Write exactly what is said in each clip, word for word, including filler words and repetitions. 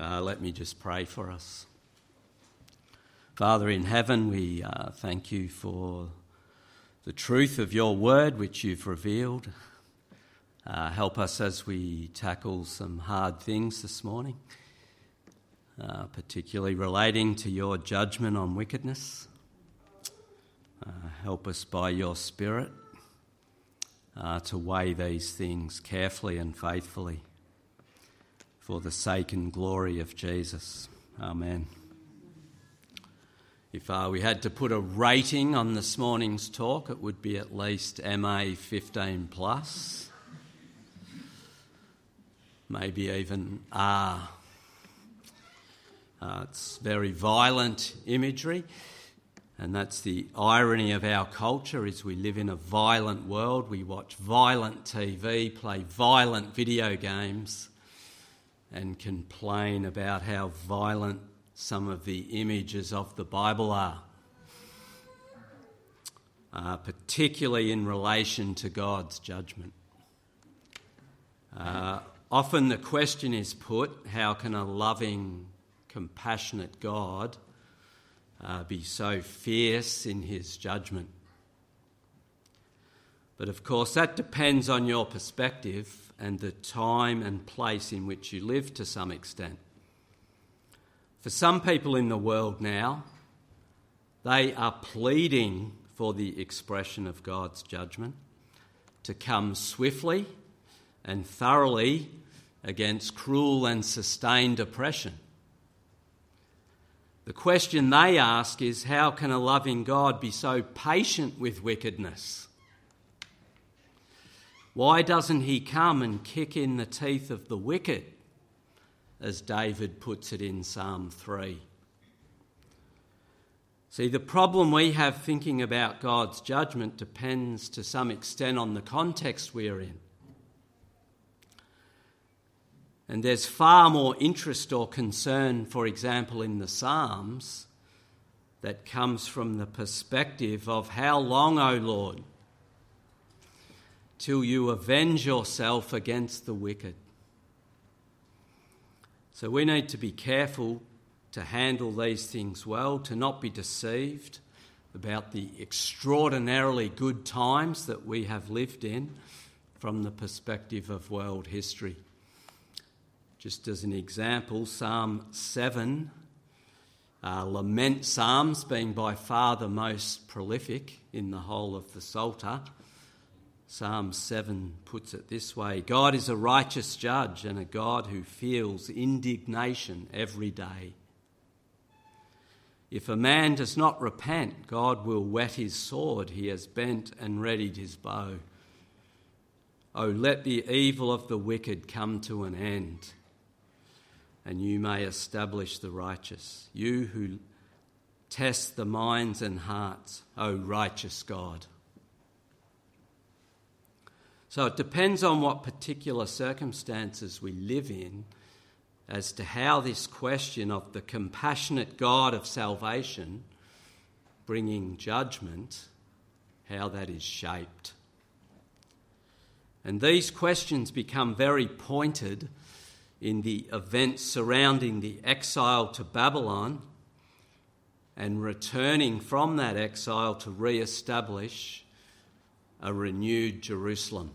Uh, let me just pray for us. Father in heaven, we uh, thank you for the truth of your word which you've revealed. Uh, help us as we tackle some hard things this morning, uh, particularly relating to your judgment on wickedness. Uh, help us by your Spirit uh, to weigh these things carefully and faithfully for the sake and glory of Jesus. Amen. If uh, we had to put a rating on this morning's talk, it would be at least M A fifteen plus, maybe even R. Uh, it's very violent imagery, and that's the irony of our culture is we live in a violent world. We watch violent T V, play violent video games, and complain about how violent some of the images of the Bible are, uh, particularly in relation to God's judgment. Uh, often the question is put, how can a loving, compassionate God uh, be so fierce in his judgment? But of course that depends on your perspective and the time and place in which you live to some extent. For some people in the world now, they are pleading for the expression of God's judgment to come swiftly and thoroughly against cruel and sustained oppression. The question they ask is, how can a loving God be so patient with wickedness? Why doesn't he come and kick in the teeth of the wicked, as David puts it in Psalm three? See, the problem we have thinking about God's judgment depends to some extent on the context we're in. And there's far more interest or concern, for example, in the Psalms that comes from the perspective of how long, O Lord, till you avenge yourself against the wicked. So we need to be careful to handle these things well, to not be deceived about the extraordinarily good times that we have lived in from the perspective of world history. Just as an example, Psalm seven, uh, lament psalms being by far the most prolific in the whole of the Psalter. Psalm seven puts it this way: God is a righteous judge and a God who feels indignation every day. If a man does not repent, God will whet his sword. He has bent and readied his bow. Oh, let the evil of the wicked come to an end, and you may establish the righteous. You who test the minds and hearts, O righteous God. So it depends on what particular circumstances we live in as to how this question of the compassionate God of salvation bringing judgment, how that is shaped. And these questions become very pointed in the events surrounding the exile to Babylon and returning from that exile to re-establish a renewed Jerusalem.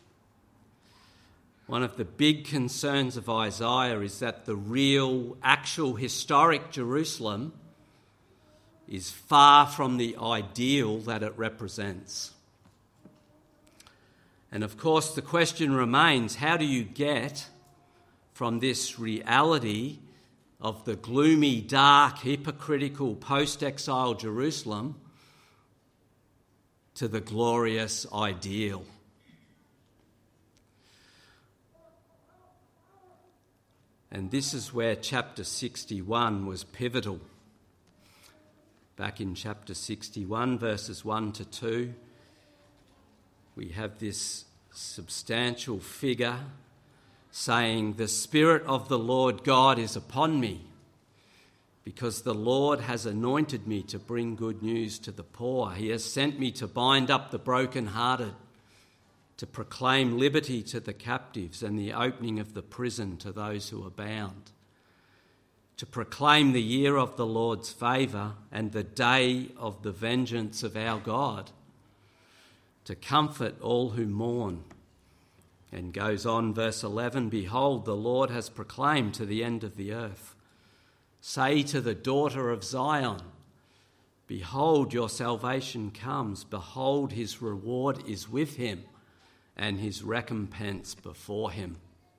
One of the big concerns of Isaiah is that the real, actual, historic Jerusalem is far from the ideal that it represents. And of course, the question remains, how do you get from this reality of the gloomy, dark, hypocritical, post-exile Jerusalem to the glorious ideal? And this is where chapter sixty-one was pivotal. Back in chapter sixty-one, verses one to two, we have this substantial figure saying, "The Spirit of the Lord God is upon me, because the Lord has anointed me to bring good news to the poor. He has sent me to bind up the brokenhearted, to proclaim liberty to the captives and the opening of the prison to those who are bound, to proclaim the year of the Lord's favour and the day of the vengeance of our God, to comfort all who mourn. And goes on, verse eleven, behold, the Lord has proclaimed to the end of the earth. Say to the daughter of Zion, behold, your salvation comes. Behold, his reward is with him and his recompense before him.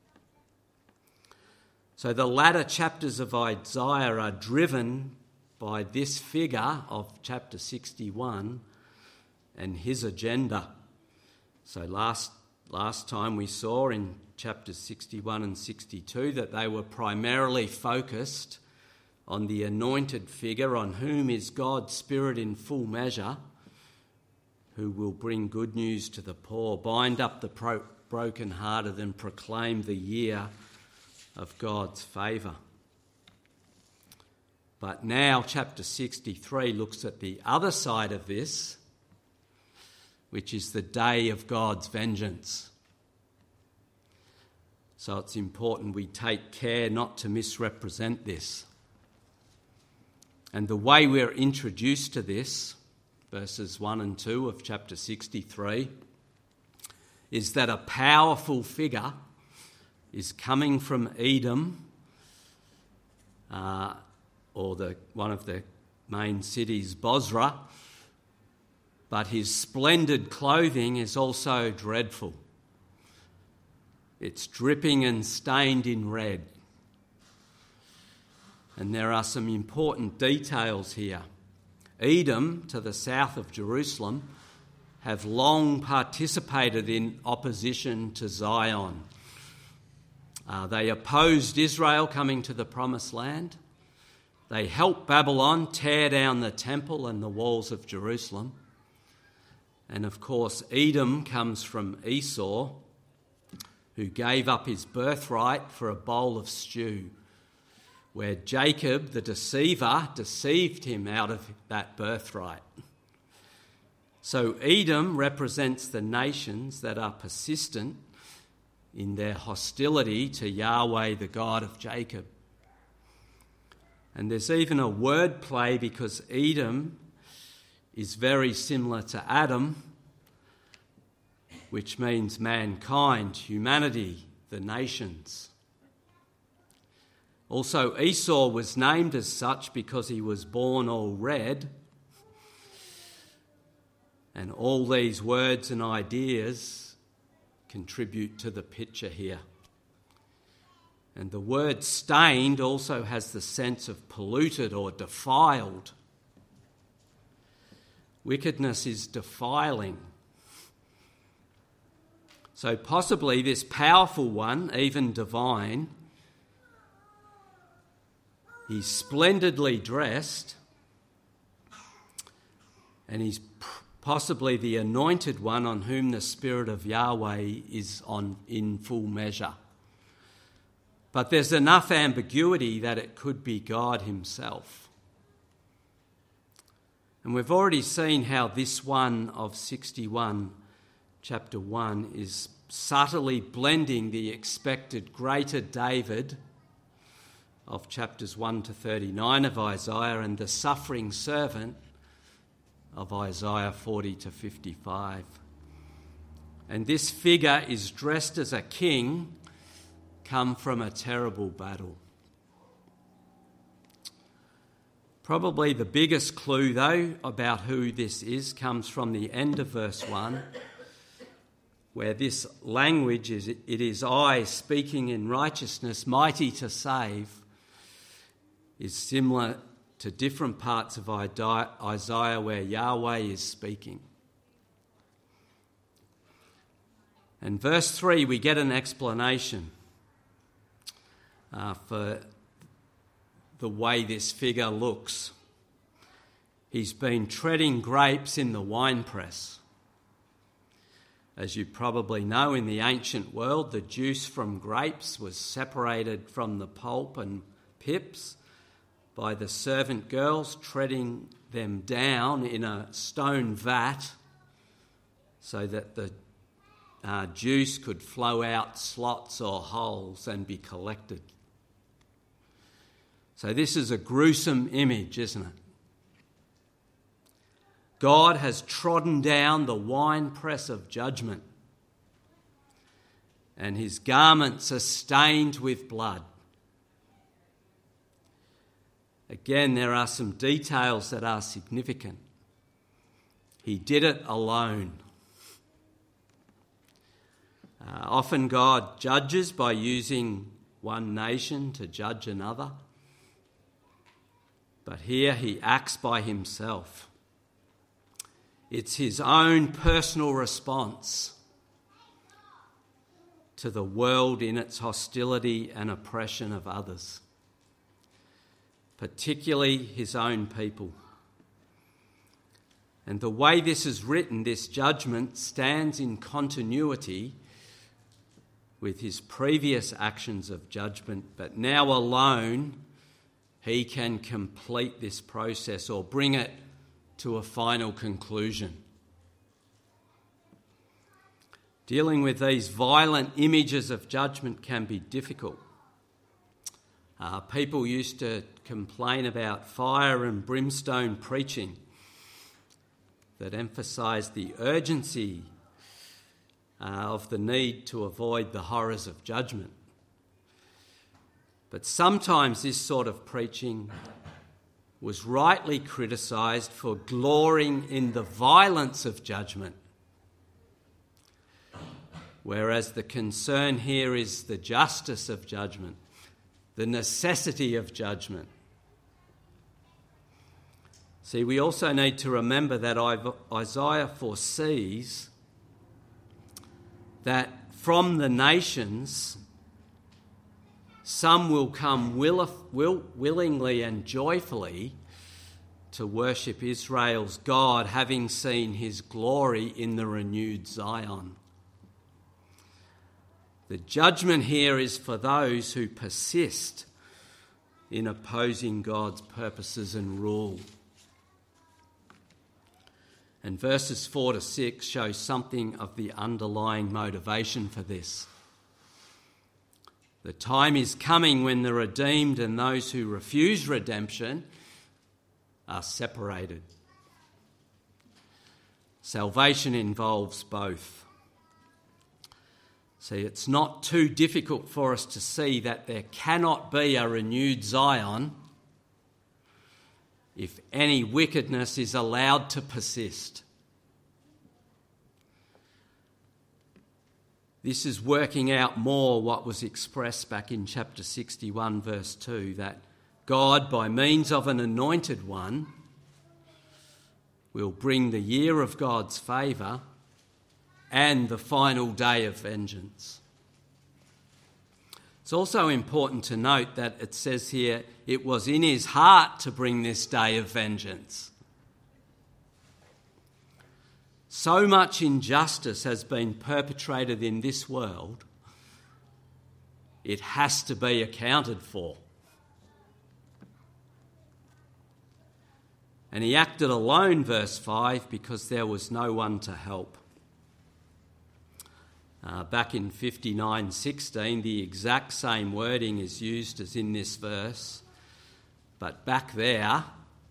So the latter chapters of Isaiah are driven by this figure of chapter sixty-one and his agenda. So last last time we saw in chapters sixty-one and sixty-two that they were primarily focused on the anointed figure on whom is God's Spirit in full measure, who will bring good news to the poor, bind up the pro- brokenhearted and proclaim the year of God's favour. But now chapter sixty-three looks at the other side of this, which is the day of God's vengeance. So it's important we take care not to misrepresent this. And the way we're introduced to this, verses one and two of chapter sixty-three, is that a powerful figure is coming from Edom, uh, or the one of the main cities, Bozrah, but his splendid clothing is also dreadful. It's dripping and stained in red. And there are some important details here. Edom, to the south of Jerusalem, have long participated in opposition to Zion. Uh, they opposed Israel coming to the Promised Land. They helped Babylon tear down the temple and the walls of Jerusalem. And of course, Edom comes from Esau, who gave up his birthright for a bowl of stew, where Jacob, the deceiver, deceived him out of that birthright. So Edom represents the nations that are persistent in their hostility to Yahweh, the God of Jacob. And there's even a word play because Edom is very similar to Adam, which means mankind, humanity, the nations. Also, Esau was named as such because he was born all red. And all these words and ideas contribute to the picture here. And the word stained also has the sense of polluted or defiled. Wickedness is defiling. So possibly this powerful one, even divine, he's splendidly dressed, and he's possibly the anointed one on whom the Spirit of Yahweh is on in full measure. But there's enough ambiguity that it could be God himself. And we've already seen how this one of sixty-one, chapter one, is subtly blending the expected greater David of chapters one to thirty-nine of Isaiah and the suffering servant of Isaiah forty to fifty-five. And this figure is dressed as a king come from a terrible battle. Probably the biggest clue, though, about who this is comes from the end of verse one, where this language is, it is I speaking in righteousness, mighty to save, is similar to different parts of Isaiah where Yahweh is speaking. In verse three, we get an explanation uh, for the way this figure looks. He's been treading grapes in the winepress. As you probably know, in the ancient world, the juice from grapes was separated from the pulp and pips by the servant girls treading them down in a stone vat so that the uh, juice could flow out slots or holes and be collected. So this is a gruesome image, isn't it? God has trodden down the winepress of judgment, and his garments are stained with blood. Again, there are some details that are significant. He did it alone. Uh, often God judges by using one nation to judge another, but here he acts by himself. It's his own personal response to the world in its hostility and oppression of others, particularly his own people. And the way this is written, this judgment stands in continuity with his previous actions of judgment, but now alone he can complete this process or bring it to a final conclusion. Dealing with these violent images of judgment can be difficult. Uh, people used to complain about fire and brimstone preaching that emphasised the urgency uh, of the need to avoid the horrors of judgment. But sometimes this sort of preaching was rightly criticised for glorying in the violence of judgment, whereas the concern here is the justice of judgment, the necessity of judgment. See, we also need to remember that Isaiah foresees that from the nations some will come will, will, willingly and joyfully to worship Israel's God, having seen his glory in the renewed Zion. The judgment here is for those who persist in opposing God's purposes and rule. And verses four to six show something of the underlying motivation for this. The time is coming when the redeemed and those who refuse redemption are separated. Salvation involves both. See, it's not too difficult for us to see that there cannot be a renewed Zion if any wickedness is allowed to persist. This is working out more what was expressed back in chapter sixty-one, verse two, that God, by means of an anointed one, will bring the year of God's favour and the final day of vengeance. It's also important to note that it says here, it was in his heart to bring this day of vengeance. So much injustice has been perpetrated in this world, it has to be accounted for. And he acted alone, verse five, because there was no one to help. Uh, back in fifty-nine sixteen, the exact same wording is used as in this verse, but back there,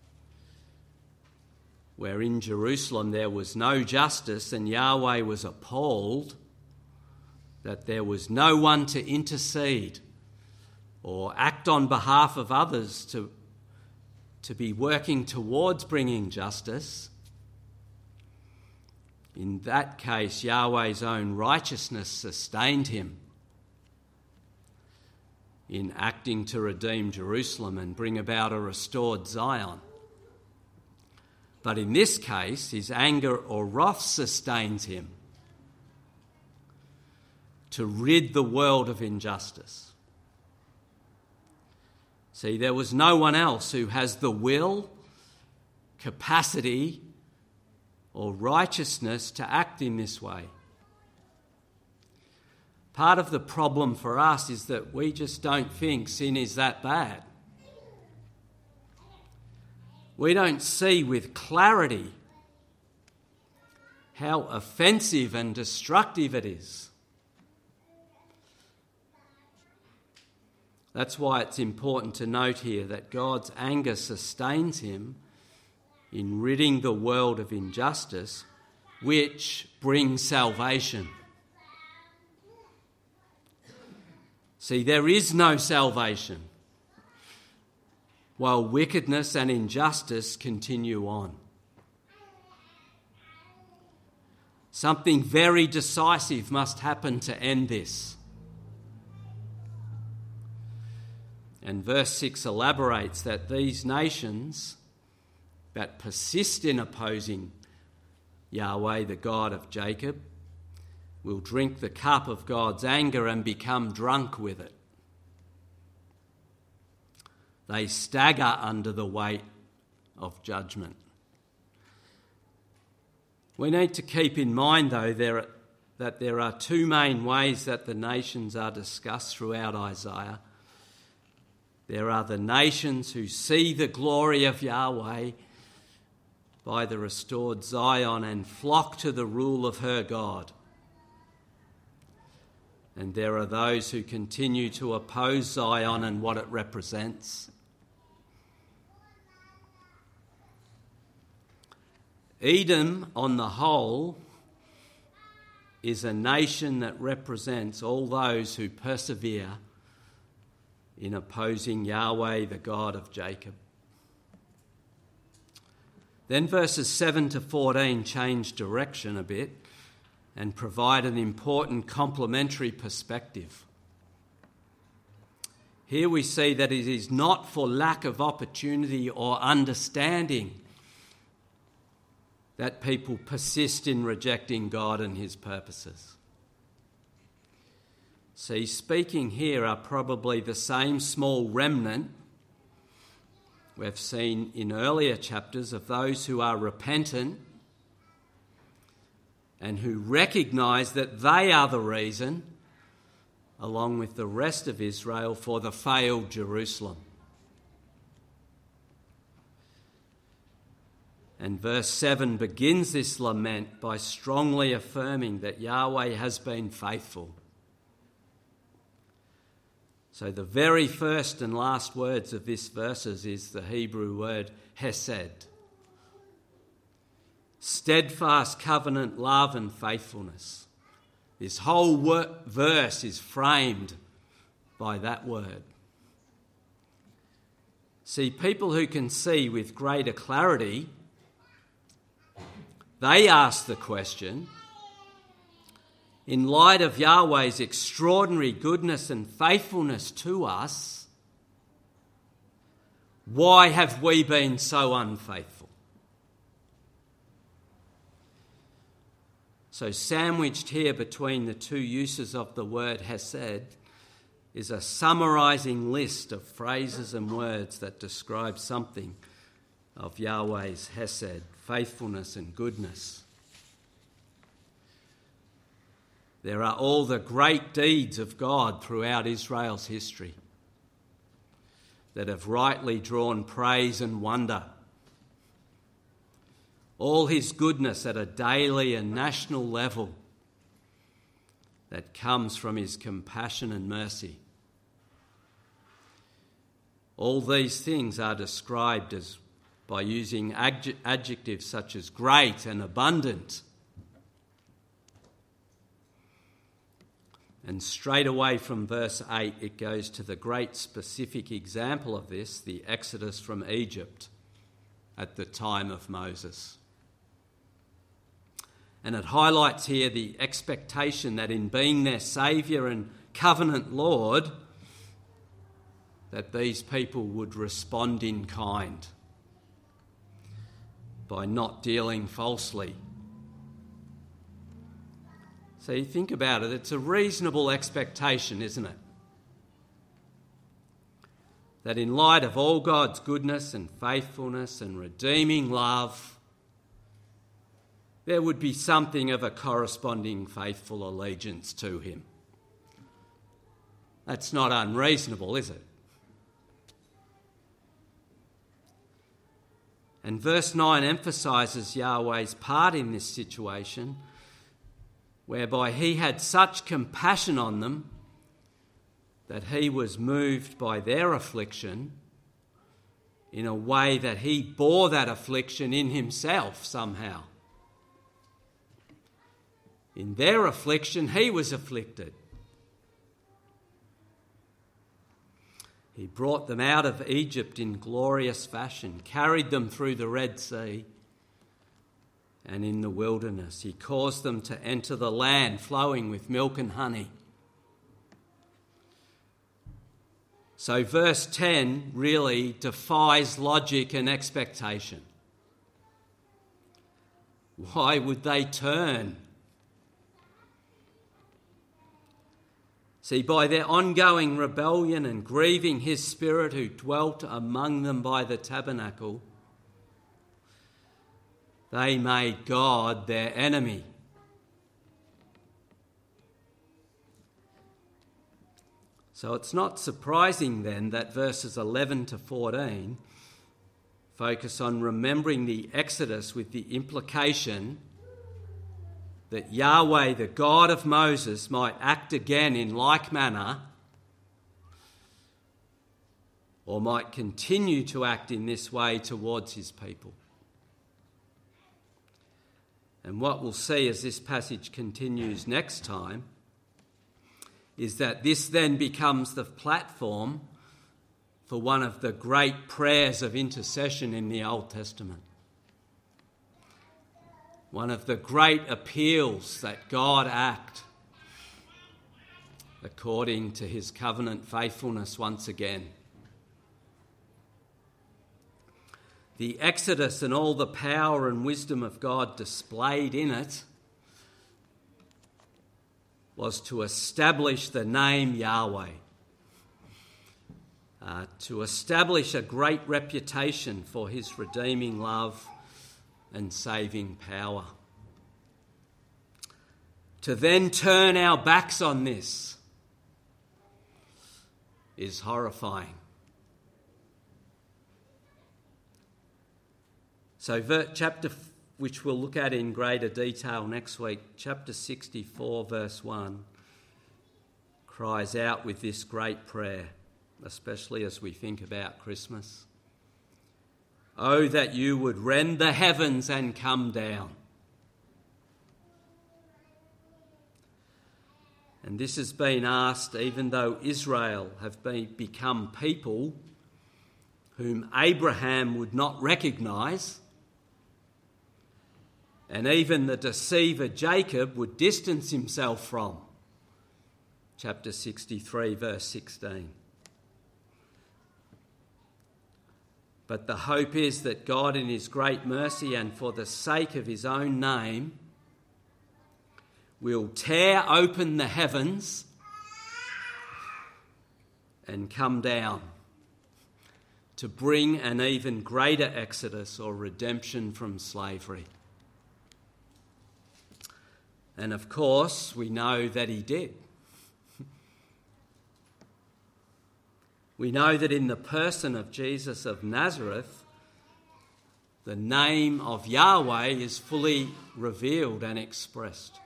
where in Jerusalem there was no justice and Yahweh was appalled that there was no one to intercede or act on behalf of others to, to be working towards bringing justice. In that case, Yahweh's own righteousness sustained him in acting to redeem Jerusalem and bring about a restored Zion. But in this case, his anger or wrath sustains him to rid the world of injustice. See, there was no one else who has the will, capacity, or righteousness to act in this way. Part of the problem for us is that we just don't think sin is that bad. We don't see with clarity how offensive and destructive it is. That's why it's important to note here that God's anger sustains him in ridding the world of injustice, which brings salvation. See, there is no salvation while wickedness and injustice continue on. Something very decisive must happen to end this. And verse six elaborates that these nations that persist in opposing Yahweh, the God of Jacob, will drink the cup of God's anger and become drunk with it. They stagger under the weight of judgment. We need to keep in mind, though, there, that there are two main ways that the nations are discussed throughout Isaiah. There are the nations who see the glory of Yahweh by the restored Zion and flock to the rule of her God. And there are those who continue to oppose Zion and what it represents. Edom, on the whole, is a nation that represents all those who persevere in opposing Yahweh, the God of Jacob. Then verses seven to fourteen change direction a bit and provide an important complementary perspective. Here we see that it is not for lack of opportunity or understanding that people persist in rejecting God and his purposes. See, speaking here are probably the same small remnant we've seen in earlier chapters of those who are repentant and who recognise that they are the reason, along with the rest of Israel, for the failed Jerusalem. And verse seven begins this lament by strongly affirming that Yahweh has been faithful. So the very first and last words of this verses is the Hebrew word hesed. Steadfast covenant love and faithfulness. This whole wor- verse is framed by that word. See, people who can see with greater clarity, they ask the question, in light of Yahweh's extraordinary goodness and faithfulness to us, why have we been so unfaithful? So sandwiched here between the two uses of the word hesed is a summarising list of phrases and words that describe something of Yahweh's hesed, faithfulness and goodness. There are all the great deeds of God throughout Israel's history that have rightly drawn praise and wonder. All his goodness at a daily and national level that comes from his compassion and mercy. All these things are described as by using adj- adjectives such as great and abundant. And straight away from verse eight, it goes to the great specific example of this, the Exodus from Egypt at the time of Moses. And it highlights here the expectation that in being their Saviour and covenant Lord, that these people would respond in kind by not dealing falsely. So you think about it, it's a reasonable expectation, isn't it? That in light of all God's goodness and faithfulness and redeeming love, there would be something of a corresponding faithful allegiance to him. That's not unreasonable, is it? And verse nine emphasises Yahweh's part in this situation, whereby he had such compassion on them that he was moved by their affliction in a way that he bore that affliction in himself somehow. In their affliction, he was afflicted. He brought them out of Egypt in glorious fashion, carried them through the Red Sea, and in the wilderness he caused them to enter the land flowing with milk and honey. So verse ten really defies logic and expectation. Why would they turn? See, by their ongoing rebellion and grieving his Spirit who dwelt among them by the tabernacle, they made God their enemy. So it's not surprising then that verses eleven to fourteen focus on remembering the Exodus with the implication that Yahweh, the God of Moses, might act again in like manner, or might continue to act in this way towards his people. And what we'll see as this passage continues next time is that this then becomes the platform for one of the great prayers of intercession in the Old Testament. One of the great appeals that God act according to his covenant faithfulness once again. The Exodus and all the power and wisdom of God displayed in it was to establish the name Yahweh, uh, to establish a great reputation for his redeeming love and saving power. To then turn our backs on this is horrifying. So chapter, which we'll look at in greater detail next week, chapter sixty-four, verse one, cries out with this great prayer, especially as we think about Christmas. Oh, that you would rend the heavens and come down. And this has been asked even though Israel have been, become people whom Abraham would not recognise, and even the deceiver Jacob would distance himself from. Chapter sixty-three, verse sixteen. But the hope is that God in his great mercy and for the sake of his own name will tear open the heavens and come down to bring an even greater exodus or redemption from slavery. And of course, we know that he did. We know that in the person of Jesus of Nazareth, the name of Yahweh is fully revealed and expressed.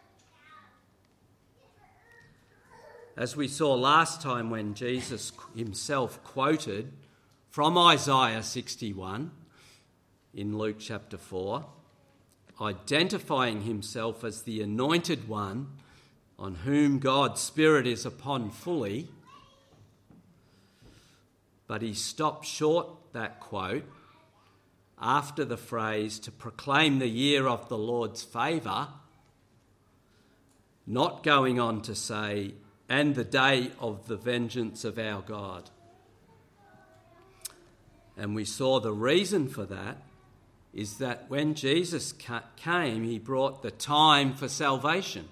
As we saw last time when Jesus himself quoted from Isaiah sixty-one in Luke chapter four, identifying himself as the anointed one on whom God's Spirit is upon fully, but he stopped short that quote after the phrase to proclaim the year of the Lord's favour, not going on to say, and the day of the vengeance of our God. And we saw the reason for that is that when Jesus came, he brought the time for salvation,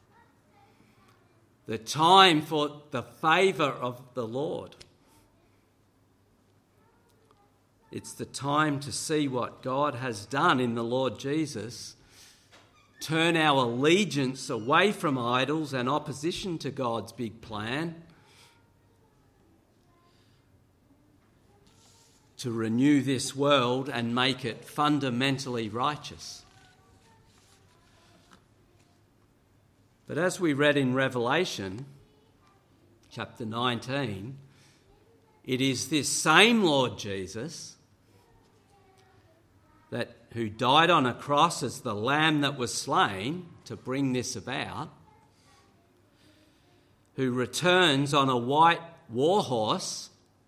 the time for the favour of the Lord. It's the time to see what God has done in the Lord Jesus, turn our allegiance away from idols and opposition to God's big plan, to renew this world and make it fundamentally righteous. But as we read in Revelation, chapter nineteen, it is this same Lord Jesus that who died on a cross as the lamb that was slain to bring this about, who returns on a white war horse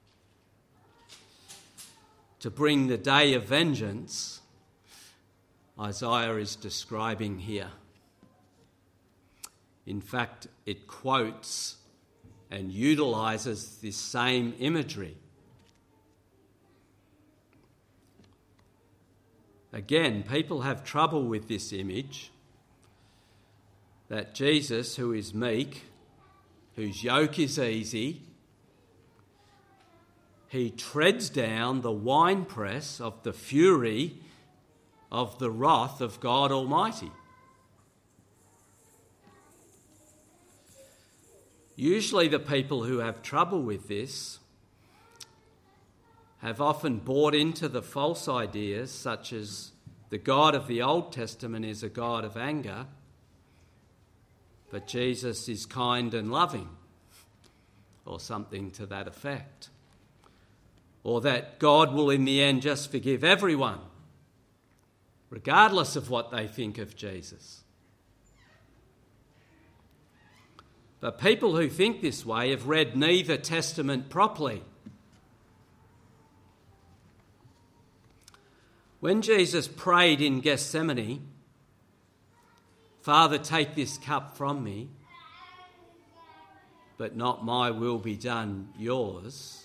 to bring the day of vengeance, Isaiah is describing here. In fact, it quotes and utilises this same imagery. Again, people have trouble with this image that Jesus, who is meek, whose yoke is easy, he treads down the winepress of the fury of the wrath of God Almighty. Usually the people who have trouble with this have often bought into the false ideas such as the God of the Old Testament is a God of anger, but Jesus is kind and loving, or something to that effect. Or that God will in the end just forgive everyone, regardless of what they think of Jesus. But people who think this way have read neither testament properly. When Jesus prayed in Gethsemane, "Father, take this cup from me, but not my will be done, yours,"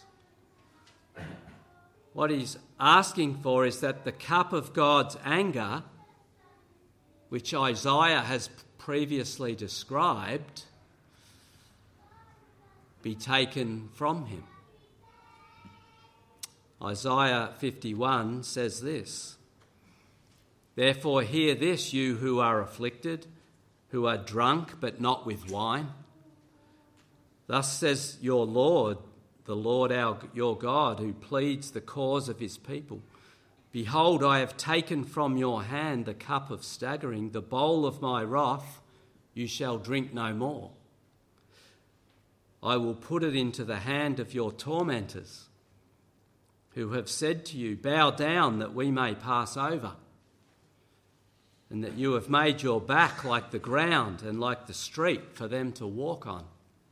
what he's asking for is that the cup of God's anger, which Isaiah has previously described, be taken from him. Isaiah fifty-one says this, "Therefore hear this, you who are afflicted, who are drunk but not with wine. Thus says your Lord, the Lord our, your God, who pleads the cause of his people. Behold, I have taken from your hand the cup of staggering, the bowl of my wrath, you shall drink no more. I will put it into the hand of your tormentors, who have said to you, bow down that we may pass over, and that you have made your back like the ground and like the street for them to walk on."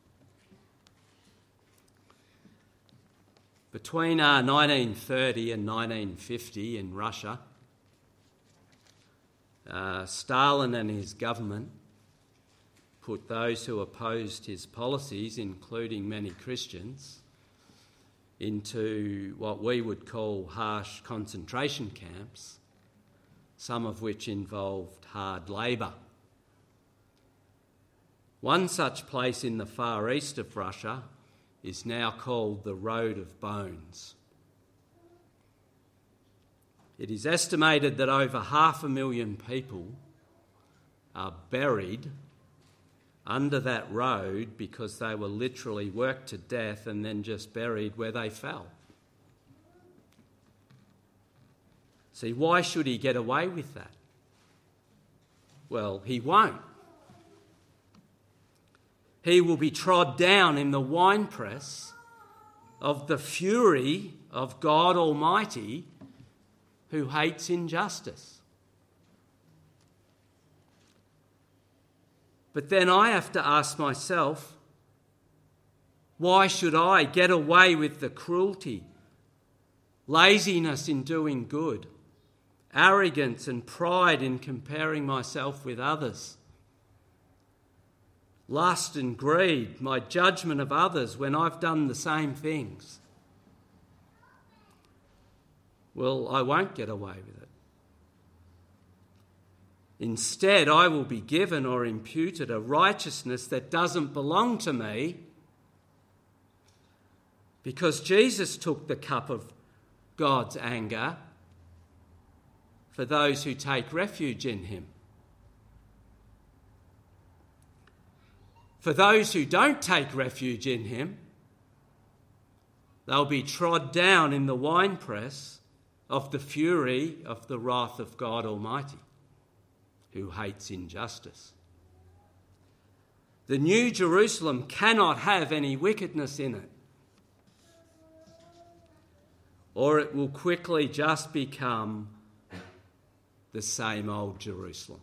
Between uh, nineteen thirty and nineteen fifty in Russia, uh, Stalin and his government put those who opposed his policies, including many Christians, into what we would call harsh concentration camps, some of which involved hard labour. One such place in the far east of Russia is now called the Road of Bones. It is estimated that over half a million people are buried under that road because they were literally worked to death and then just buried where they fell. See, why should he get away with that? Well, he won't. He will be trod down in the winepress of the fury of God Almighty, who hates injustice. But then I have to ask myself, why should I get away with the cruelty, laziness in doing good, arrogance and pride in comparing myself with others, lust and greed, my judgment of others when I've done the same things? Well, I won't get away with it. Instead, I will be given or imputed a righteousness that doesn't belong to me, because Jesus took the cup of God's anger for those who take refuge in him. For those who don't take refuge in him, they'll be trod down in the winepress of the fury of the wrath of God Almighty, who hates injustice. The New Jerusalem cannot have any wickedness in it, or it will quickly just become the same old Jerusalem.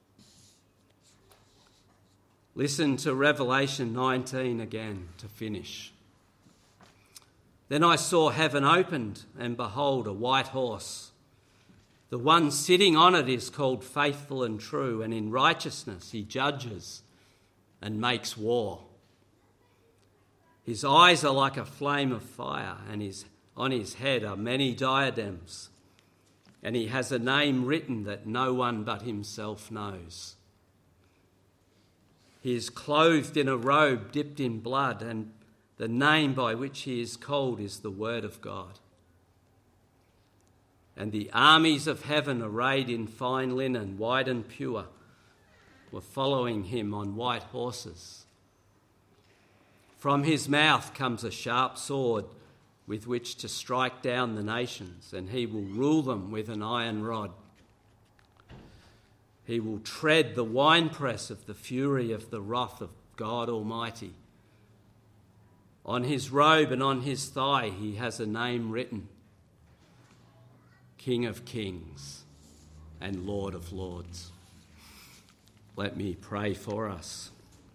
Listen to Revelation nineteen again to finish. Then I saw heaven opened, and behold, a white horse. The one sitting on it is called Faithful and True, and in righteousness he judges and makes war. His eyes are like a flame of fire, and his, on his head are many diadems, and he has a name written that no one but himself knows. He is clothed in a robe dipped in blood, and the name by which he is called is the Word of God. And the armies of heaven, arrayed in fine linen, white and pure, were following him on white horses. From his mouth comes a sharp sword with which to strike down the nations, and he will rule them with an iron rod. He will tread the winepress of the fury of the wrath of God Almighty. On his robe and on his thigh he has a name written: King of Kings and Lord of Lords. Let me pray for us.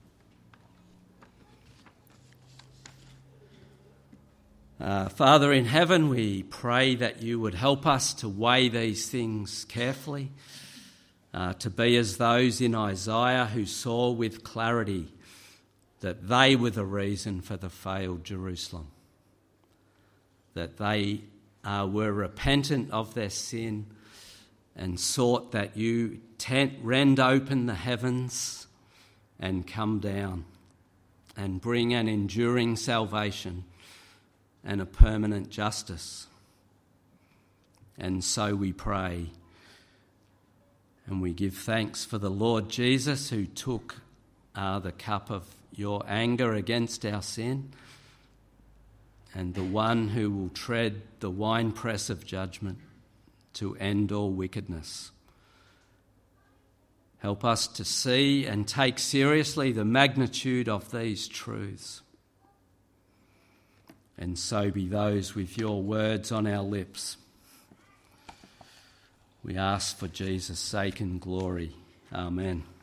Uh, Father in heaven, we pray that you would help us to weigh these things carefully, uh, to be as those in Isaiah who saw with clarity that they were the reason for the failed Jerusalem, that they uh, were repentant of their sin and sought that you tent, rend open the heavens and come down and bring an enduring salvation and a permanent justice. And so we pray, and we give thanks for the Lord Jesus, who took uh, the cup of your anger against our sin, and the one who will tread the winepress of judgment to end all wickedness. Help us to see and take seriously the magnitude of these truths, and so be those with your words on our lips. We ask for Jesus' sake and glory. Amen.